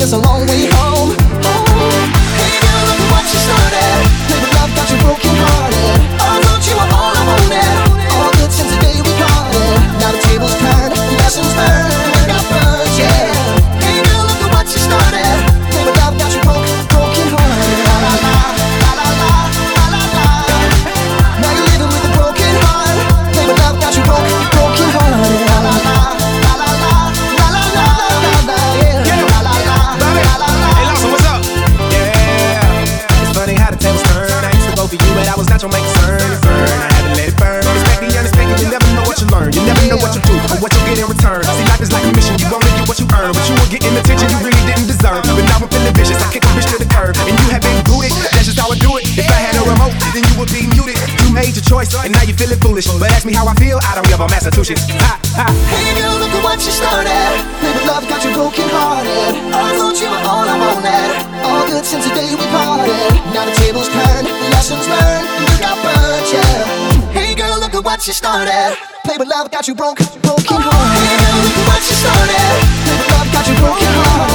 it's a long way home. Hey girl, look at what you started. Play with love, got you broken hearted. I thought you were all I wanted. All good since the day we parted. Now the tables turn, lessons learned, got burned, yeah. Hey girl, look at what you started. Play with love, got you broken hearted. La la la, la la la, la la la. Now you're living with a broken heart. Play with love, got you broken hearted. La la la, la la la, la la la, la la, yeah. La la la, la la la. Hey Lawson, what's up? Yeah, it's funny how the tables turn. I used to go for you, but I was not your main concern. I had to let it burn. Respect the unexpected, you never know what you learn. You never know what you do or what you get in return. See, life is like a mission, you only get what you earn. But you were getting attention you really didn't deserve. But now I'm feeling vicious, I kick a bitch to the curb. And you have been booted, that's just how I do it. If I had a remote, then you would be muted. You made your choice, and now you feeling foolish. But ask me how I feel, I don't give a Massachusetts. Ha, ha. Hey girl, look at what you started. Play with love, got you broken hearted. I thought you were all I wanted. All good since the day we parted. Now the tables turn, lessons learned, you got burned, yeah. Hey girl, look at what you started. Play with love, got you broken hearted. Hey girl, look at what you started. Play with love, got you broken hearted.